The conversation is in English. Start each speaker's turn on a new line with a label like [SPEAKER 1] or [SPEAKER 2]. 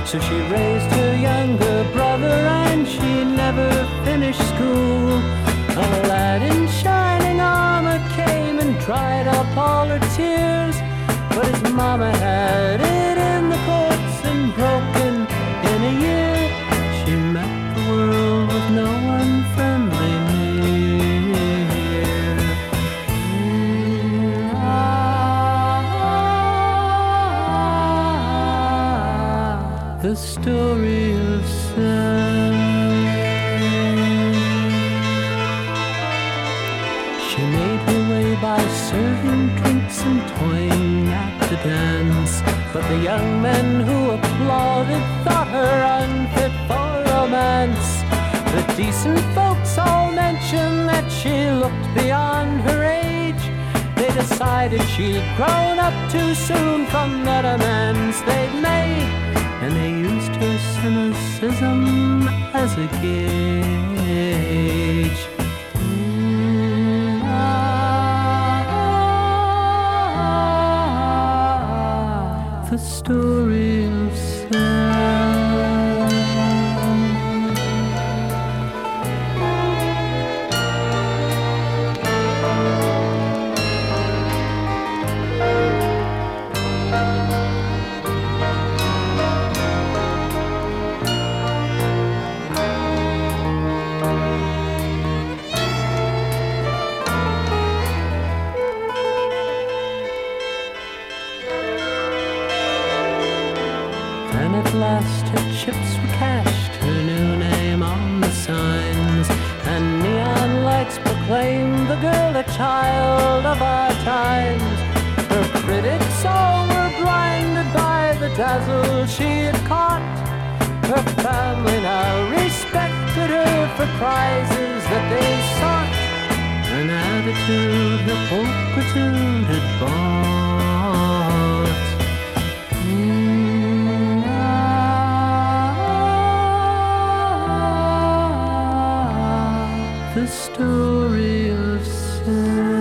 [SPEAKER 1] So she raised her younger brother and she never finished school. A lad in shining armor came and dried up all her tears, but his mama had it in the courts and broken in a year. She met the world with no unfriendly near. The story of Sam. She made her way by serving drinks and toying at the dance, but the young men who applauded thought her unfit for romance. The decent folks all mentioned that she looked beyond her age. They decided she'd grown up too soon from the demands they'd made, and they used her cynicism as a gauge. The story of Sam. Then at last her chips were cashed, her new name on the signs, and neon lights proclaimed the girl a child of our times. Her critics all were blinded by the dazzle she had caught. Her family now respected her for prizes that they sought, an attitude her pulchritude had bought. The story of Sam.